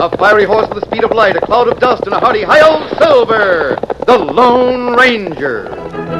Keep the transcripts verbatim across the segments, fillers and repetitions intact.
A fiery horse with the speed of light, a cloud of dust, and a hearty hi-yo Silver, the Lone Ranger.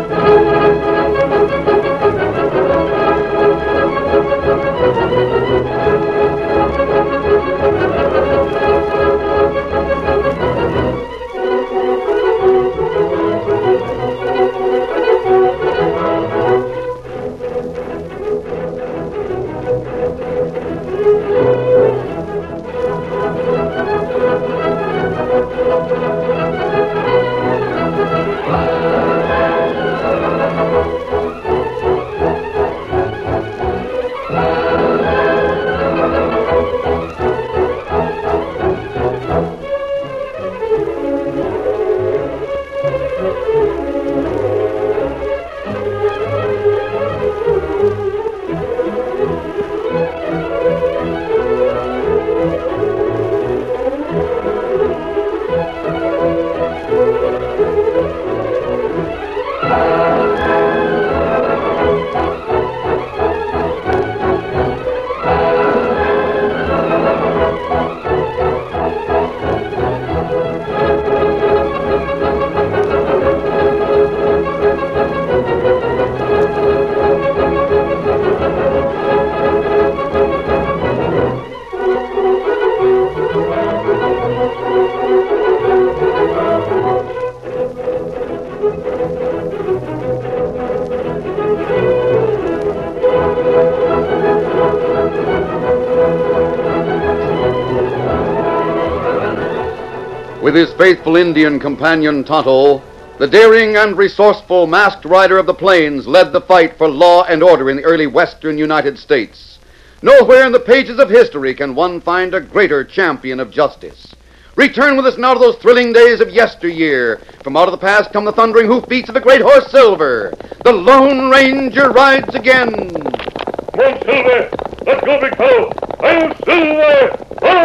With his faithful Indian companion Tonto, the daring and resourceful masked rider of the plains led the fight for law and order in the early western United States. Nowhere in the pages of history can one find a greater champion of justice. Return with us now to those thrilling days of yesteryear. From out of the past come the thundering hoofbeats of the great horse Silver. The Lone Ranger rides again. Come on, Silver! Let's go, big fellow! I'm Silver!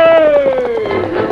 Ride!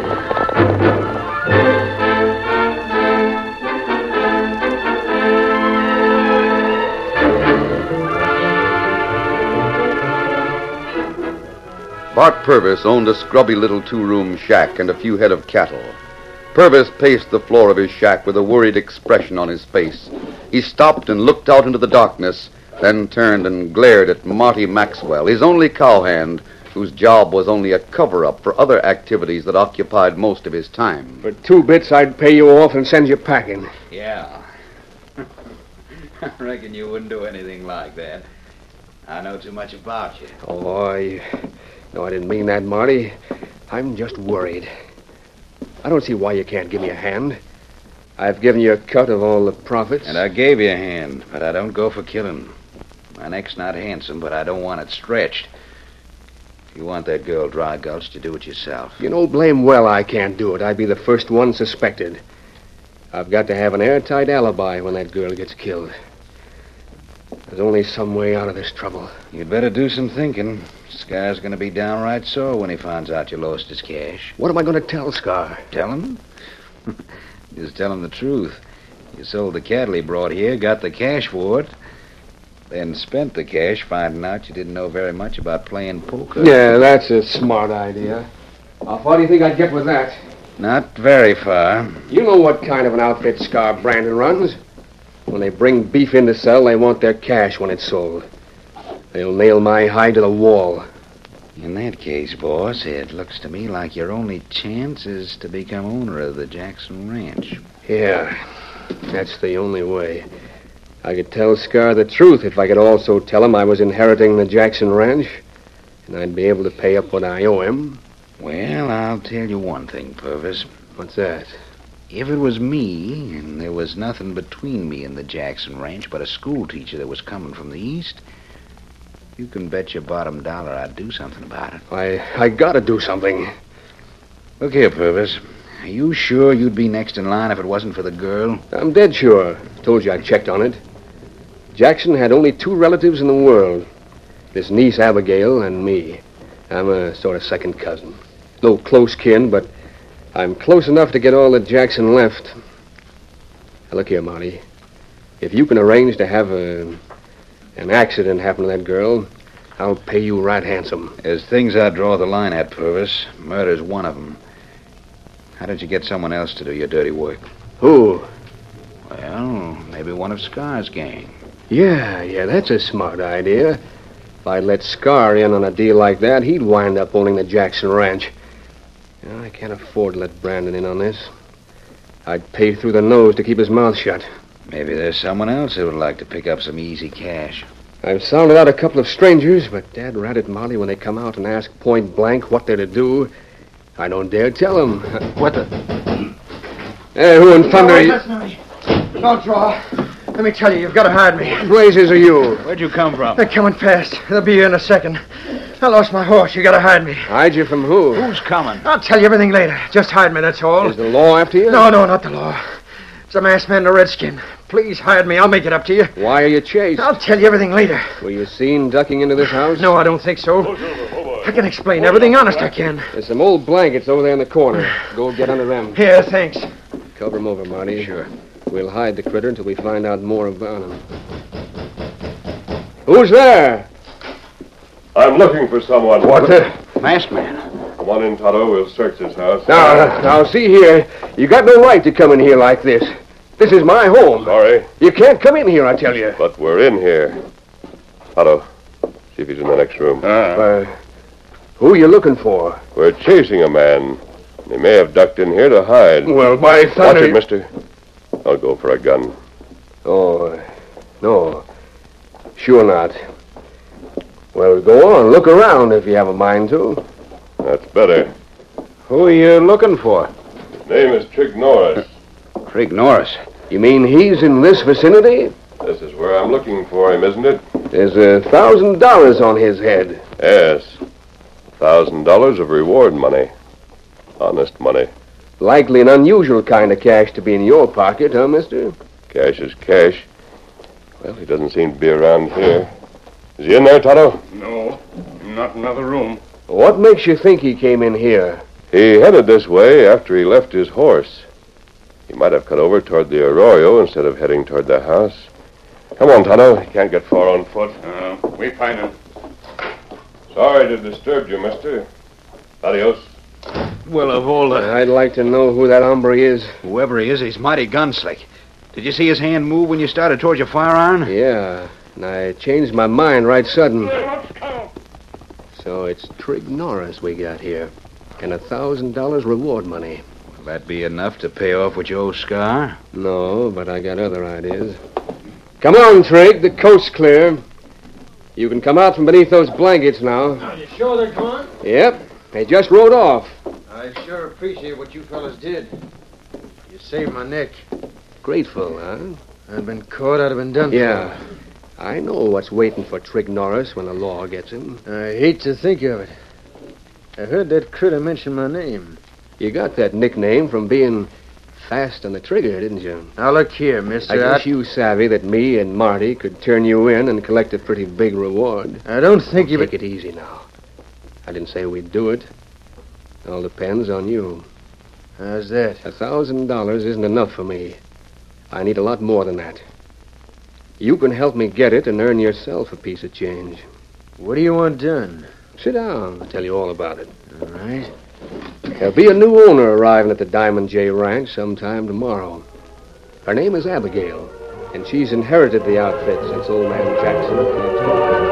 Bart Purvis owned a scrubby little two-room shack and a few head of cattle. Purvis paced the floor of his shack with a worried expression on his face. He stopped and looked out into the darkness, then turned and glared at Marty Maxwell, his only cowhand, whose job was only a cover-up for other activities that occupied most of his time. For two bits, I'd pay you off and send you packing. Yeah. I reckon you wouldn't do anything like that. I know too much about you. Oh, I... No, I didn't mean that, Marty. I'm just worried. I don't see why you can't give me a hand. I've given you a cut of all the profits. And I gave you a hand, but I don't go for killing. My neck's not handsome, but I don't want it stretched. If you want that girl dry gulched, you do it yourself. You know blame well I can't do it. I'd be the first one suspected. I've got to have an airtight alibi when that girl gets killed. There's only some way out of this trouble. You'd better do some thinking. Scar's going to be downright sore when he finds out you lost his cash. What am I going to tell Scar? Tell him? Just tell him the truth. You sold the cattle he brought here, got the cash for it, then spent the cash finding out you didn't know very much about playing poker. Yeah, that's a smart idea. How far do you think I'd get with that? Not very far. You know what kind of an outfit Scar Brandon runs. When they bring beef in to sell, they want their cash when it's sold. They'll nail my hide to the wall. In that case, boss, it looks to me like your only chance is to become owner of the Jackson Ranch. Yeah, that's the only way. I could tell Scar the truth if I could also tell him I was inheriting the Jackson Ranch, and I'd be able to pay up what I owe him. Well, I'll tell you one thing, Purvis. What's that? If it was me, and there was nothing between me and the Jackson Ranch but a schoolteacher that was coming from the east, you can bet your bottom dollar I'd do something about it. I I gotta do something. Look here, Purvis. Are you sure you'd be next in line if it wasn't for the girl? I'm dead sure. Told you I checked on it. Jackson had only two relatives in the world. This niece, Abigail, and me. I'm a sort of second cousin. No close kin, but I'm close enough to get all that Jackson left. Now, look here, Marty. If you can arrange to have a, an accident happen to that girl, I'll pay you right handsome. There's things I draw the line at, Purvis. Murder's one of them. How did you get someone else to do your dirty work? Who? Well, maybe one of Scar's gang. Yeah, yeah, that's a smart idea. If I'd let Scar in on a deal like that, he'd wind up owning the Jackson Ranch. You know, I can't afford to let Brandon in on this. I'd pay through the nose to keep his mouth shut. Maybe there's someone else who would like to pick up some easy cash. I've sounded out a couple of strangers, but Dad ratted Molly when they come out and ask point blank what they're to do. I don't dare tell them. What the? Hey, who in thunder are you? Listen to me. Don't draw. Let me tell you, you've got to hide me. What blazes are you? Where'd you come from? They're coming fast. They'll be here in a second. I lost my horse. You got to hide me. Hide you from who? Who's coming? I'll tell you everything later. Just hide me, that's all. Is the law after you? No, no, not the law. It's a masked man and a redskin. Please hide me. I'll make it up to you. Why are you chased? I'll tell you everything later. Were you seen ducking into this house? No, I don't think so. Oh, Silver, oh, boy. I can explain everything. Honest, I can. There's some old blankets over there in the corner. Go get under them. Here, thanks. Cover them over, Marty. Sure. We'll hide the critter until we find out more about him. Who's there? I'm looking for someone. What the? Masked man. Come on in, Tonto. We'll search this house. Now, now, see here. You got no right to come in here like this. This is my home. Sorry, You can't come in here, I tell you. but we're in here. Tonto, see if he's in the next room. Uh, who are you looking for? We're chasing a man. He may have ducked in here to hide. Well, by Watch thunder... it, mister. I'll go for a gun. Oh, no. Sure not. Well, go on. Look around if you have a mind to. That's better. Who are you looking for? His name is Trig Norris. Trig Norris. You mean he's in this vicinity? This is where I'm looking for him, isn't it? There's a thousand dollars on his head. Yes. Thousand dollars of reward money. Honest money. Likely an unusual kind of cash to be in your pocket, huh, mister? Cash is cash. Well, he doesn't seem to be around here. Is he in there, Tonto? No, not in another room. What makes you think he came in here? He headed this way after he left his horse. He might have cut over toward the arroyo instead of heading toward the house. Come on, Tonto. He can't get far on foot. Uh, we find him. Sorry to disturb you, mister. Adios. Well, of all the... I'd like to know who that hombre is. Whoever he is, he's mighty gunslick. Did you see his hand move when you started towards your firearm? Yeah, and I changed my mind right sudden. So it's Trig Norris we got here. And a thousand dollars reward money. Will that be enough to pay off what you owe Scar? No, but I got other ideas. Come on, Trig. The coast's clear. You can come out from beneath those blankets now. Are you sure they're gone? Yep. They just rode off. I sure appreciate what you fellas did. You saved my neck. Grateful, huh? I'd been caught, I'd have been done Yeah. I know what's waiting for Trig Norris when the law gets him. for. I hate to think of it. I heard that critter mention my name. You got that nickname from being fast on the trigger, didn't you? Now, look here, mister. I guess you savvy that me and Marty could turn you in and collect a pretty big reward. I don't think you... Take it easy now. I didn't say we'd do it. It all depends on you. How's that? A thousand dollars isn't enough for me. I need a lot more than that. You can help me get it and earn yourself a piece of change. What do you want done? Sit down. I'll tell you all about it. All right. There'll be a new owner arriving at the Diamond J Ranch sometime tomorrow. Her name is Abigail, and she's inherited the outfit since old man Jackson came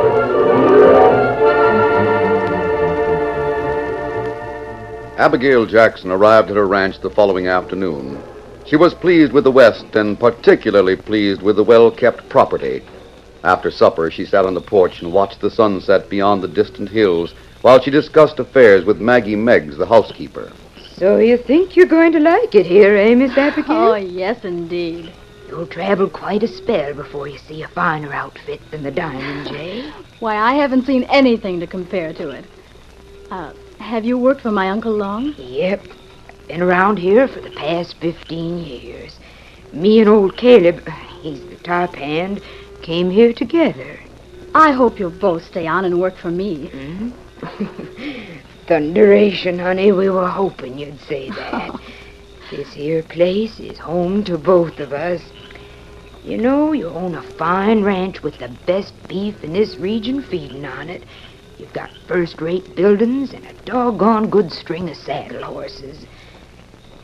to. Abigail Jackson arrived at her ranch the following afternoon. She was pleased with the West and particularly pleased with the well-kept property. After supper, she sat on the porch and watched the sunset beyond the distant hills while she discussed affairs with Maggie Meggs, the housekeeper. So you think you're going to like it here, eh, Miss Abigail? Oh, yes, indeed. You'll travel quite a spell before you see a finer outfit than the Diamond J. Why, I haven't seen anything to compare to it. Uh, have you worked for my uncle long? Yep. Been around here for the past fifteen years. Me and old Caleb, he's the top hand, came here together. I hope you'll both stay on and work for me. Mm-hmm. Thunderation, honey, we were hoping you'd say that. This here place is home to both of us. You know, you own a fine ranch with the best beef in this region feeding on it. You've got first-rate buildings and a doggone good string of saddle horses.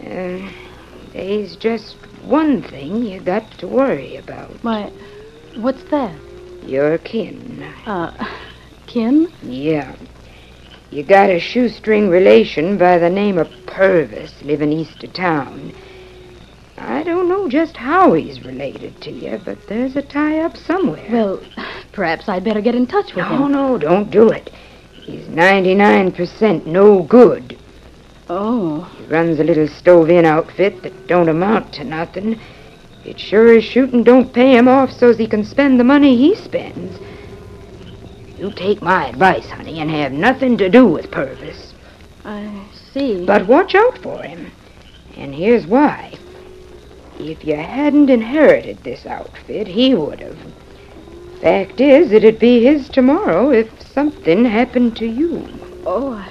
Uh, there's just one thing you got to worry about. Why, what's that? Your kin. Uh, kin? Yeah. You got a shoestring relation by the name of Purvis living east of town. I don't know just how he's related to you, but there's a tie-up somewhere. Well, perhaps I'd better get in touch with no, him. No, no, don't do it. He's ninety-nine percent no good. Oh. He runs a little stove-in outfit that don't amount to nothing. It sure as shooting don't pay him off so's he can spend the money he spends. You take my advice, honey, and have nothing to do with Purvis. I see. But watch out for him. And here's why. If you hadn't inherited this outfit, he would have. Fact is, it'd be his tomorrow if something happened to you. Oh, I,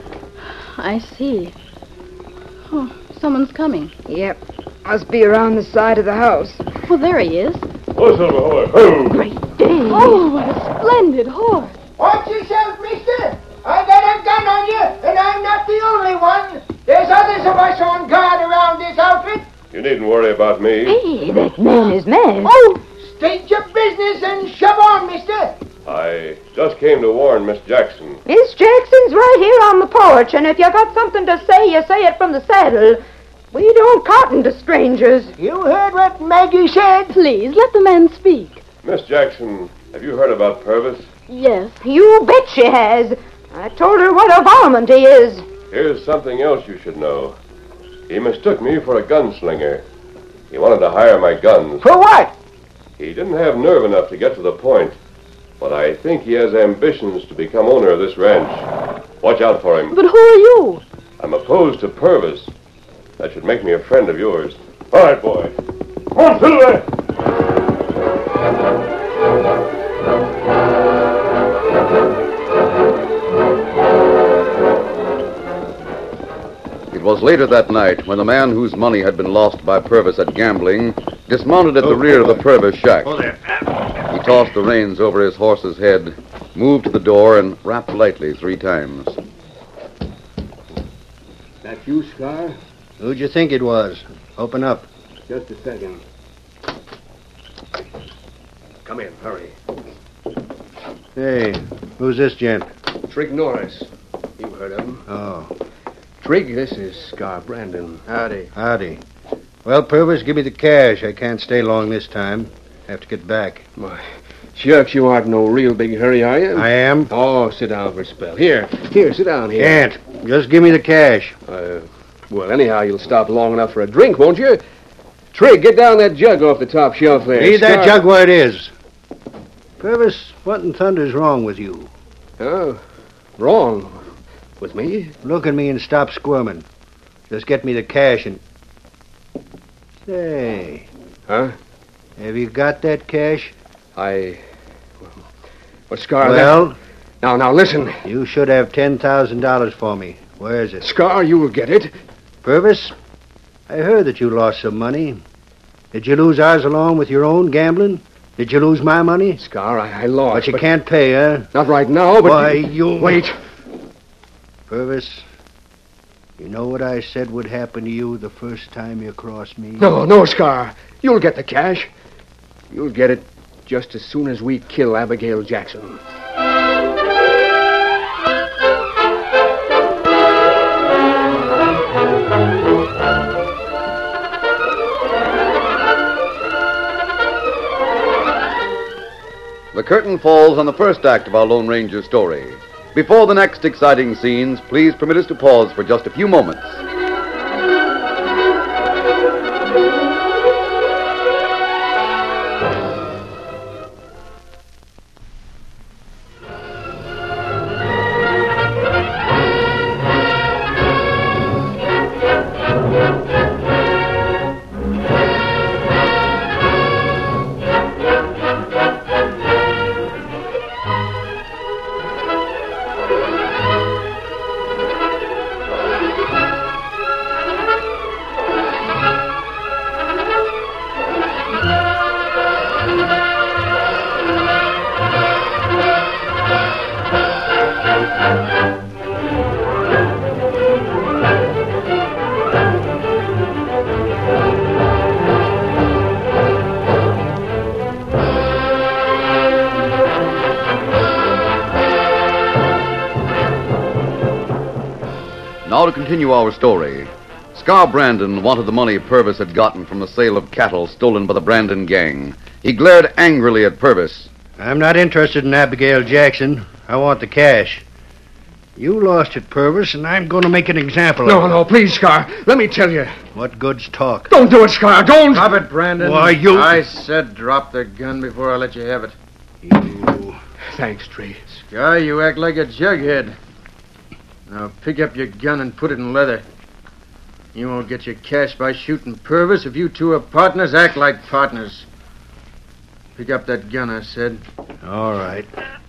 I see. Oh, someone's coming. Yep. Must be around the side of the house. Well, there he is. Oh, Silver, ho! Great day. Oh, what a splendid horse. Watch yourself, mister. I got a gun on you, and I'm not the only one. There's others of us on guard around this outfit. You needn't worry about me. Hey, that man is mad. Oh, state your business and shove on, mister. I just came to warn Miss Jackson. Miss Jackson's right here on the porch, and if you got something to say, you say it from the saddle. We don't cotton to strangers. You heard what Maggie said. Please, let the man speak. Miss Jackson, have you heard about Purvis? Yes. You bet she has. I told her what a varmint he is. Here's something else you should know. He mistook me for a gunslinger. He wanted to hire my guns. For what? He didn't have nerve enough to get to the point. But I think he has ambitions to become owner of this ranch. Watch out for him. But who are you? I'm opposed to Purvis. That should make me a friend of yours. All right, boy. Come on, Silver! It was later that night when the man whose money had been lost by Purvis at gambling dismounted at the rear of the Purvis shack. Oh, there. He tossed the reins over his horse's head, moved to the door, and rapped lightly three times. That you, Scar? Who'd you think it was? Open up. Just a second. Come in, hurry. Hey, who's this gent? Trig Norris. You heard of him. Oh, Trig, this is Scar Brandon. howdy. Howdy. Well, Purvis, give me the cash. I can't stay long this time. Have to get back. My shucks, you aren't no real big hurry, are you? I am. Oh, sit down for a spell. Here, here, sit down here. Can't. Just give me the cash. Uh, well, anyhow, you'll stop long enough for a drink, won't you? Trig, get down that jug off the top shelf there. Leave that Scar- jug where it is. Purvis, what in thunder's wrong with you? Oh, wrong. With me? Look at me and stop squirming. Just get me the cash and... Say, Huh? have you got that cash? I... Well, Scar, Well, that... Now, now, listen. you should have ten thousand dollars for me. Where is it? Scar, you will get it. Purvis, I heard that you lost some money. Did you lose ours along with your own gambling? Did you lose my money? Scar, I, I lost. But you can't pay, huh? Not right now, but... Why, you... Wait. Purvis, you know what I said would happen to you the first time you crossed me? No, no, Scar. You'll get the cash. You'll get it just as soon as we kill Abigail Jackson. The curtain falls on the first act of our Lone Ranger story. Before the next exciting scenes, please permit us to pause for just a few moments. Now to continue our story. Scar Brandon wanted the money Purvis had gotten from the sale of cattle stolen by the Brandon gang. He glared angrily at Purvis. I'm not interested in Abigail Jackson. I want the cash. You lost it, Purvis, and I'm going to make an example No, of it. no, please, Scar. Let me tell you. What good's talk? Don't do it, Scar. Don't. Drop it, Brandon. Why, you... I said drop the gun before I let you have it. You... Thanks, Tree. Scar, you act like a jughead. Now pick up your gun and put it in leather. You won't get your cash by shooting Purvis. If you two are partners, act like partners. Pick up that gun, I said. All right.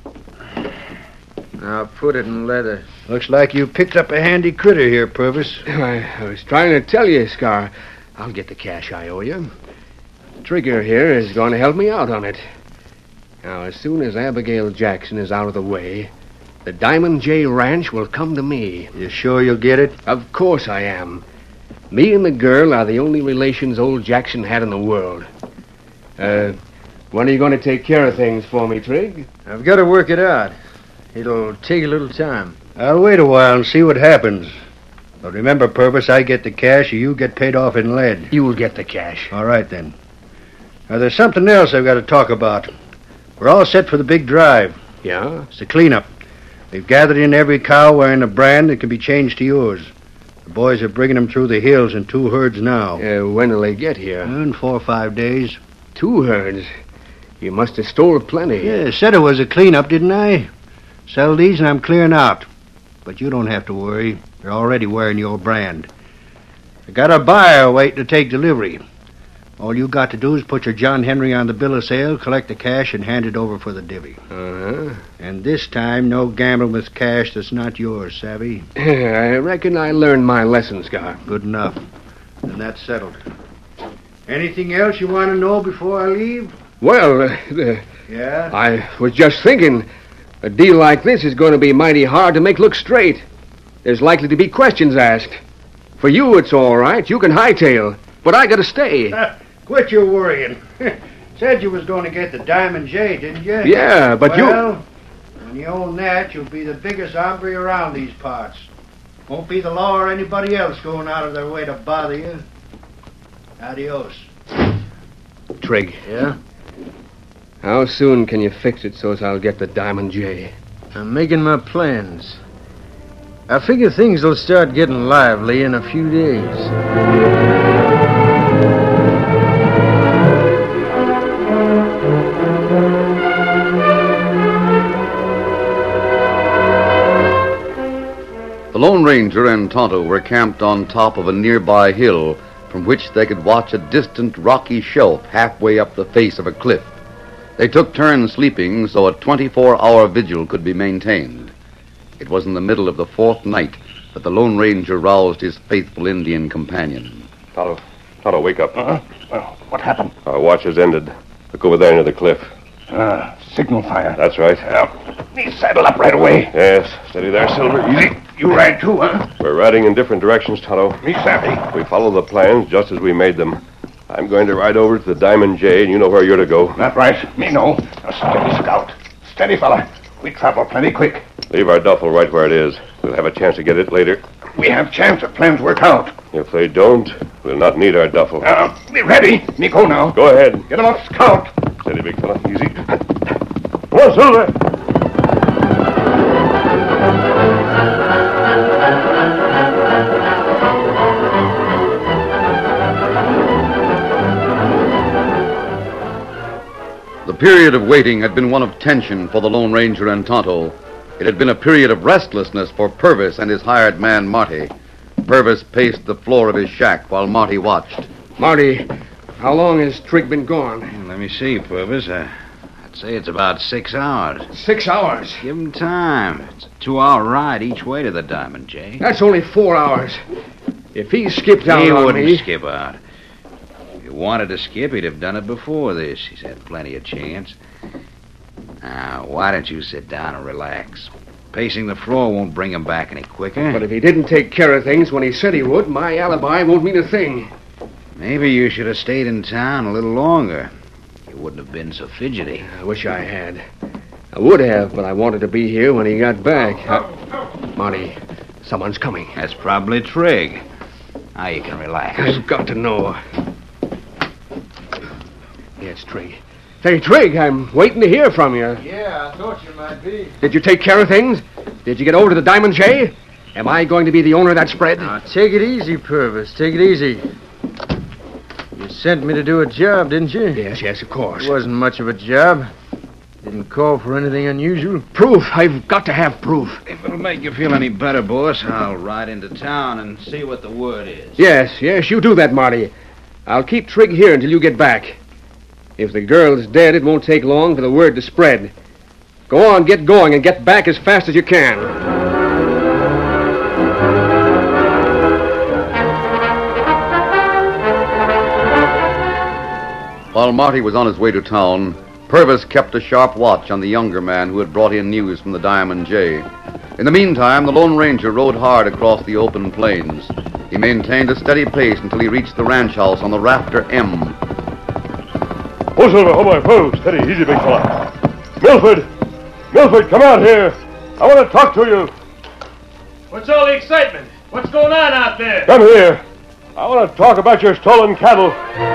Now put it in leather. Looks like you picked up a handy critter here, Purvis. I, I was trying to tell you, Scar. I'll get the cash I owe you. Trigger here is going to help me out on it. Now, as soon as Abigail Jackson is out of the way, the Diamond J Ranch will come to me. You sure you'll get it? Of course I am. Me and the girl are the only relations old Jackson had in the world. Uh, when are you going to take care of things for me, Trig? I've got to work it out. It'll take a little time. I'll wait a while and see what happens. But remember, Purvis, I get the cash or you get paid off in lead. You'll get the cash. All right, then. Now, there's something else I've got to talk about. We're all set for the big drive. Yeah? It's a cleanup. We've gathered in every cow wearing a brand that can be changed to yours. The boys are bringing them through the hills in two herds now. Uh, when will they get here? In four or five days. Two herds? You must have stole plenty. Yeah, said it was a cleanup, didn't I? Sell these and I'm clearing out. But you don't have to worry. They're already wearing your brand. I got a buyer waiting to take delivery. All you got to do is put your John Henry on the bill of sale, collect the cash, and hand it over for the divvy. Uh-huh. And this time, no gambling with cash that's not yours, savvy? I reckon I learned my lesson, Scar. Good enough. Then that's settled. Anything else you want to know before I leave? Well, uh, uh, Yeah? I was just thinking, a deal like this is going to be mighty hard to make look straight. There's likely to be questions asked. For you, it's all right. You can hightail. But I got to stay. Quit your worrying. Said you was going to get the Diamond J, didn't you? Yeah, but you... Well, when you own that, you'll be the biggest hombre around these parts. Won't be the law or anybody else going out of their way to bother you. Adios. Trig. Yeah? How soon can you fix it so as I'll get the Diamond J? I'm making my plans. I figure things will start getting lively in a few days. The Lone Ranger and Tonto were camped on top of a nearby hill from which they could watch a distant rocky shelf halfway up the face of a cliff. They took turns sleeping so a twenty-four hour vigil could be maintained. It was in the middle of the fourth night that the Lone Ranger roused his faithful Indian companion. Tonto, Tonto, wake up. Uh-huh. Well, what happened? Our watch has ended. Look over there near the cliff. Ah, signal fire. That's right. Yeah. Me saddle up right away. Yes, steady there, Silver. Easy. You ride too, huh? We're riding in different directions, Tonto. Me savvy. We follow the plans just as we made them. I'm going to ride over to the Diamond J, and you know where you're to go. That right. Me know. Now, steady, Scout. Steady, fella. We travel plenty quick. Leave our duffel right where it is. We'll have a chance to get it later. We have chance if plans work out. If they don't, we'll not need our duffel. Uh, me ready. Me go now. Go ahead. Get him up, Scout. Steady, big fella. Easy. Come on, Silver. The period of waiting had been one of tension for the Lone Ranger and Tonto. It had been a period of restlessness for Purvis and his hired man, Marty. Purvis paced the floor of his shack while Marty watched. Marty, how long has Trig been gone? Let me see, Purvis. Uh, I'd say it's about six hours. Six hours? Give him time. It's a two-hour ride each way to the Diamond J. That's only four hours. If he skipped out he on wouldn't me... skip out. If he wanted to skip, he'd have done it before this. He's had plenty of chance. Now, why don't you sit down and relax? Pacing the floor won't bring him back any quicker. But if he didn't take care of things when he said he would, my alibi won't mean a thing. Maybe you should have stayed in town a little longer. You wouldn't have been so fidgety. I wish I had. I would have, but I wanted to be here when he got back. Uh, Marty, Someone's coming. That's probably Trigg. Now you can relax. I've got to know. Yes, Trigg. Say, Trigg, I'm waiting to hear from you. Yeah, I thought you might be. Did you take care of things? Did you get over to the Diamond J? Am I going to be the owner of that spread? Now, take it easy, Purvis. Take it easy. You sent me to do a job, didn't you? Yes, yes, of course. It wasn't much of a job. Didn't call for anything unusual. Proof. I've got to have proof. If it'll make you feel any better, boss, I'll ride into town and see what the word is. Yes, yes, you do that, Marty. I'll keep Trigg here until you get back. If the girl's dead, it won't take long for the word to spread. Go on, get going, and get back as fast as you can. While Marty was on his way to town, Purvis kept a sharp watch on the younger man who had brought in news from the Diamond J. In the meantime, the Lone Ranger rode hard across the open plains. He maintained a steady pace until he reached the ranch house on the Rafter M. Oh, Silver, oh, boy, whoa, steady, easy, big fella. Milford! Milford, come out here. I want to talk to you. What's all the excitement? What's going on out there? Come here. I want to talk about your stolen cattle.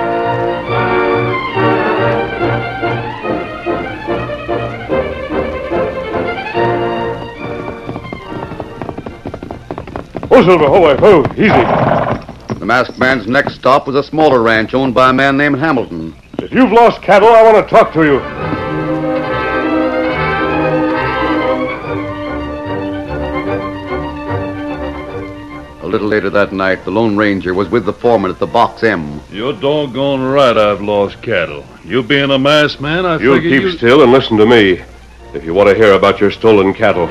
Oh, Silver, oh, boy, whoa, easy. The masked man's next stop was a smaller ranch owned by a man named Hamilton. If you've lost cattle, I want to talk to you. A little later that night, the Lone Ranger was with the foreman at the Box M. You're doggone right I've lost cattle. You being a masked man, I You figure keep you... still and listen to me if you want to hear about your stolen cattle.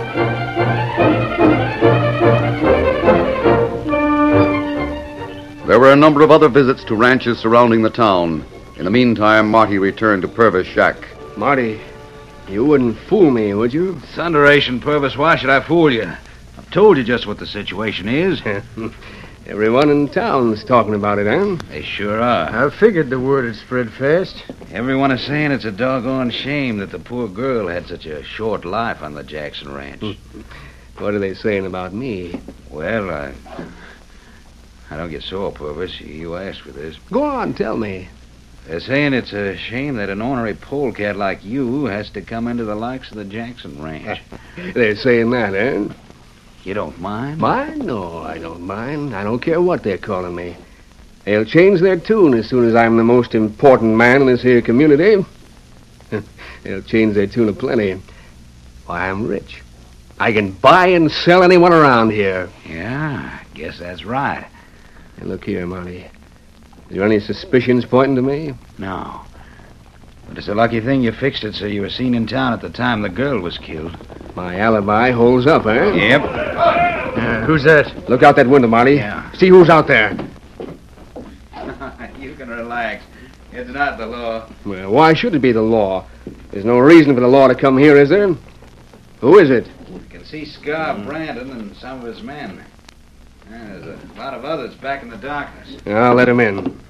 There were a number of other visits to ranches surrounding the town. In the meantime, Marty returned to Purvis' shack. Marty, you wouldn't fool me, would you? Thunderation, Purvis, why should I fool you? I've told you just what the situation is. Everyone in town's talking about it, eh? They sure are. I figured the word had spread fast. Everyone is saying it's a doggone shame that the poor girl had such a short life on the Jackson Ranch. What are they saying about me? Well, I... I don't get sore, Purvis. You asked for this. Go on, tell me. They're saying it's a shame that an ornery polecat like you has to come into the likes of the Jackson Ranch. They're saying that, eh? You don't mind? Mind? No, I don't mind. I don't care what they're calling me. They'll change their tune as soon as I'm the most important man in this here community. They'll change their tune aplenty. Why, I'm rich. I can buy and sell anyone around here. Yeah, I guess that's right. Hey, look here, Marty. Is there any suspicions pointing to me? No. But it's a lucky thing you fixed it so you were seen in town at the time the girl was killed. My alibi holds up, eh? Yep. Uh, who's that? Look out that window, Marty. Yeah. See who's out there. You can relax. It's not the law. Well, why should it be the law? There's no reason for the law to come here, is there? Who is it? You can see Scar Brandon and some of his men. Yeah, there's a lot of others back in the darkness. I'll let him in.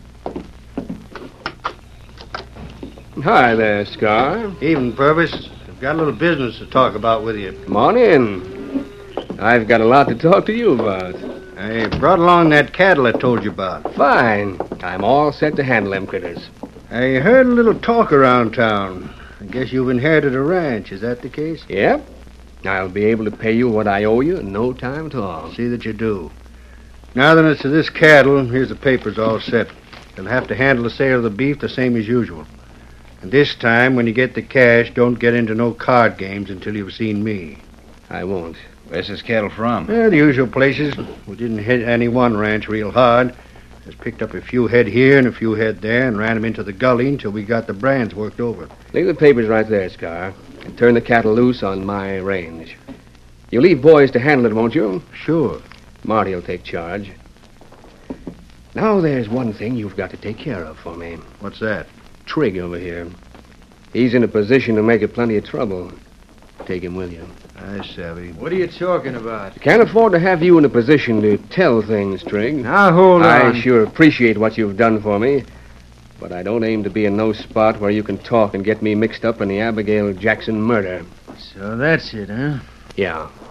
Hi there, Scar. Evening, Purvis. I've got a little business to talk about with you. Come on in. I've got a lot to talk to you about. I brought along that cattle I told you about. Fine. I'm all set to handle them critters. I heard a little talk around town. I guess you've inherited a ranch. Is that the case? Yep. I'll be able to pay you what I owe you in no time at all. See that you do. Now that it's to this cattle, here's the papers all set. You'll have to handle the sale of the beef the same as usual. And this time, when you get the cash, don't get into no card games until you've seen me. I won't. Where's this cattle from? Well, the usual places. We didn't hit any one ranch real hard. Just picked up a few head here and a few head there and ran them into the gully until we got the brands worked over. Leave the papers right there, Scar, and turn the cattle loose on my range. You leave boys to handle it, won't you? Sure. Marty'll take charge. Now there's one thing you've got to take care of for me. What's that? Trigg over here. He's in a position to make it plenty of trouble. Take him with you. I savvy. What are you talking about? Can't afford to have you in a position to tell things, Trigg. Now, hold on. I sure appreciate what you've done for me, but I don't aim to be in no spot where you can talk and get me mixed up in the Abigail Jackson murder. So that's it, huh? Yeah.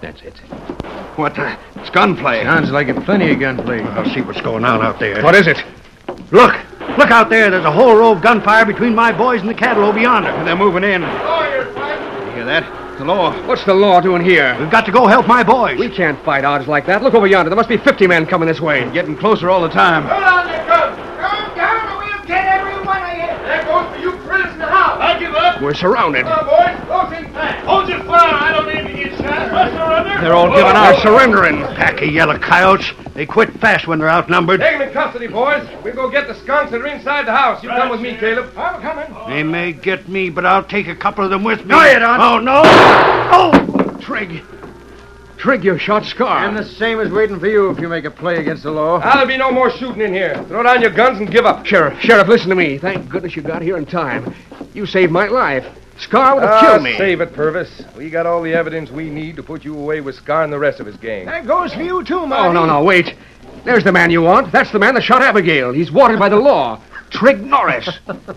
That's it. What the? It's gunplay. Sounds like a plenty of gunplay. I'll see what's going on out there. What is it? Look! Look out there. There's a whole row of gunfire between my boys and the cattle over yonder. They're moving in. Oh, you're fighting. You hear that? The law. What's the law doing here? We've got to go help my boys. We can't fight odds like that. Look over yonder. There must be fifty men coming this way. Getting closer all the time. Hold on your guns. Calm down or we'll get every one of you. That goes for you prisoners in the house. I give up. We're surrounded. Come on, boys. Close in tight. Hold your fire. I don't need to get shot. I surrender. They're all giving out. They're surrendering. Pack of yellow coyotes. They quit fast when they're outnumbered. Take them in custody, boys. We'll go get the skunks that are inside the house. You come with me, Caleb. I'm coming. They may get me, but I'll take a couple of them with me. No, you don't. Oh, no. Oh! Trig. Trig, you shot Scar. And the same is waiting for you if you make a play against the law. Ah, there'll be no more shooting in here. Throw down your guns and give up. Sheriff, Sheriff, listen to me. Thank goodness you got here in time. You saved my life. Scar would have Ah, killed me. save it, Purvis. We got all the evidence we need to put you away with Scar and the rest of his gang. That goes for you, too, Marty. Oh, no, no, wait. There's the man you want. That's the man that shot Abigail. He's wanted by the law. Trig Norris.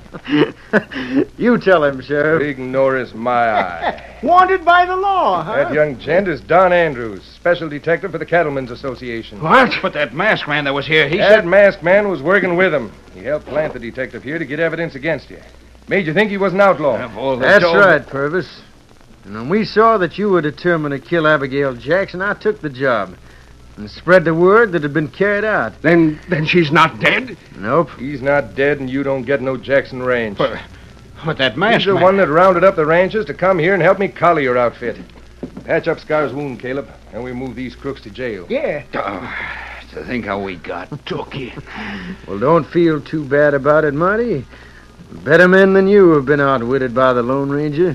You tell him, Sheriff. Big Norris, my eye. Wanted by the law, huh? That young gent is Don Andrews, special detective for the Cattlemen's Association. What? But that masked man that was here, he That said... masked man was working with him. He helped plant the detective here to get evidence against you. Made you think he was an outlaw. That's right, Purvis. And when we saw that you were determined to kill Abigail Jackson, I took the job and spread the word that had been carried out. Then then she's not dead? Nope. He's not dead, and you don't get no Jackson Ranch. But, but that He's masked the man... one that rounded up the ranchers to come here and help me collar your outfit. Patch up Scar's wound, Caleb, and we move these crooks to jail. Yeah. Oh, to think how we got took you. Well, don't feel too bad about it, Marty. Better men than you have been outwitted by the Lone Ranger.